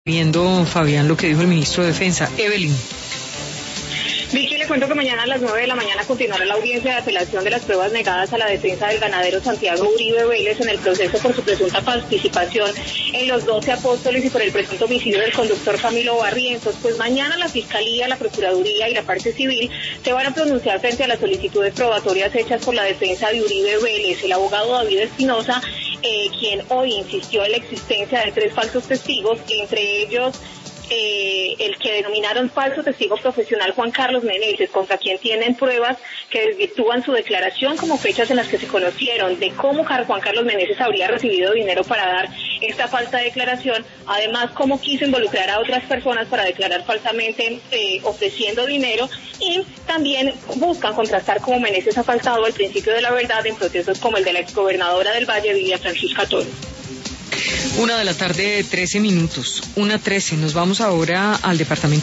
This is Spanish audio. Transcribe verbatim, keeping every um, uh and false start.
Viendo, Fabián, lo que dijo el ministro de Defensa. Evelyn. Vicky, le cuento que mañana a las nueve de la mañana continuará la audiencia de apelación de las pruebas negadas a la defensa del ganadero Santiago Uribe Vélez en el proceso por su presunta participación en los doce apóstoles y por el presunto homicidio del conductor Camilo Barrientos. Pues mañana la Fiscalía, la Procuraduría y la parte civil se van a pronunciar frente a las solicitudes probatorias hechas por la defensa de Uribe Vélez. El abogado David Espinosa, eh, quien hoy insistió en la existencia de tres falsos testigos, entre ellos Eh, el que denominaron falso testigo profesional Juan Carlos Meneses, contra quien tienen pruebas que desvirtúan su declaración, como fechas en las que se conocieron, de cómo Juan Carlos Meneses habría recibido dinero para dar esta falsa declaración, además cómo quiso involucrar a otras personas para declarar falsamente eh, ofreciendo dinero, y también buscan contrastar cómo Meneses ha faltado al principio de la verdad en procesos como el de la exgobernadora del Valle, Lidia Francisca Toro. Una de la tarde, trece minutos, una trece. Nos vamos ahora al departamento